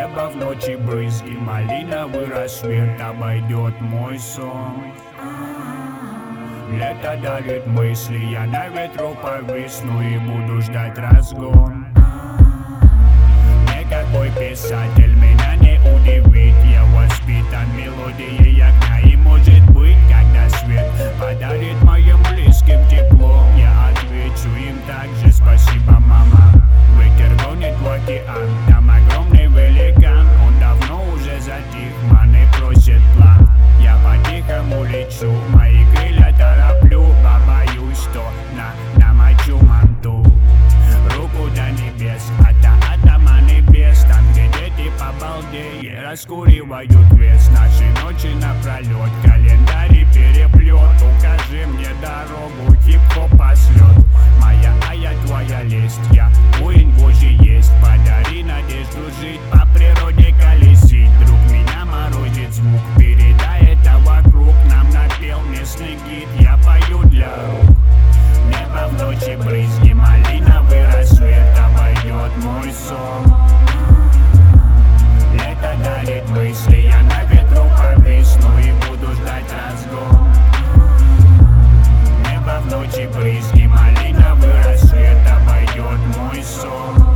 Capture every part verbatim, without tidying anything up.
Небо в ночи брызги, малиновый рассвет обойдет мой сон. Лето дарит мысли, я на ветру повисну и буду ждать разгон. Никакой писатель меня не удивит, я воспитан мелодией огня. И может быть, когда свет подарит моим близким тепло, я отвечу им также: спасибо, мама. Ветер гонит в океан, там огромный великан, он давно уже затих, маны просит план. Я по-тихому лечу, мои крылья тороплю, побоюсь, что на намочу манту. Руку до небес, ата атома небес, там где дети побалдеи раскуривают вес. Наши ночи напролет, календарь переплет. Укажи мне дорогу, хип-хоп послет. Моя, а я твоя лесть, я воин Божий есть. Подари надежду жить, по природе колесить. Друг меня морозит звук, передай это вокруг. Нам напел местный гид, я пою для рук. Небо в ночи брызги, малиновый рассвет обойдет мой сон. Лето дарит мысли, я на ветру повисну и буду ждать разгон. Небо в ночи брызги, малиновый рассвет обойдет мой сон.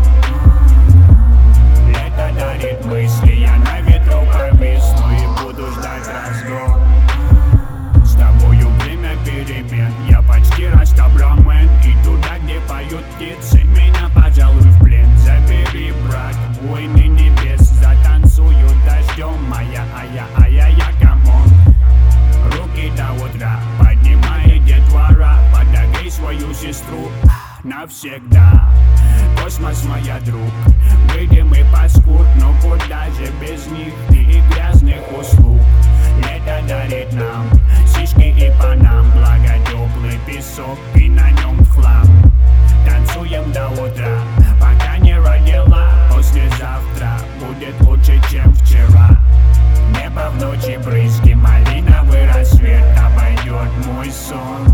Лето дарит мысли, я на ветру повисну и буду ждать разгон. С тобою время перемен, я почти растаблен. И туда, где поют птицы, меня, пожалуй, в плен забери, брат, войны небес. Затанцую дождем, моя, а я, а я, я, камон. Руки до утра, поднимай детвора, подогрей свою сестру навсегда. Космос, моя друг, выйдем и паскуд, но куда же без них и грязных услуг. Лето дарит нам сишки и панам, благо теплый песок и на нем хлам. Танцуем до утра, пока не родила. Послезавтра будет лучше, чем вчера. Небо в ночи брызги, малиновый рассвет обойдет мой сон.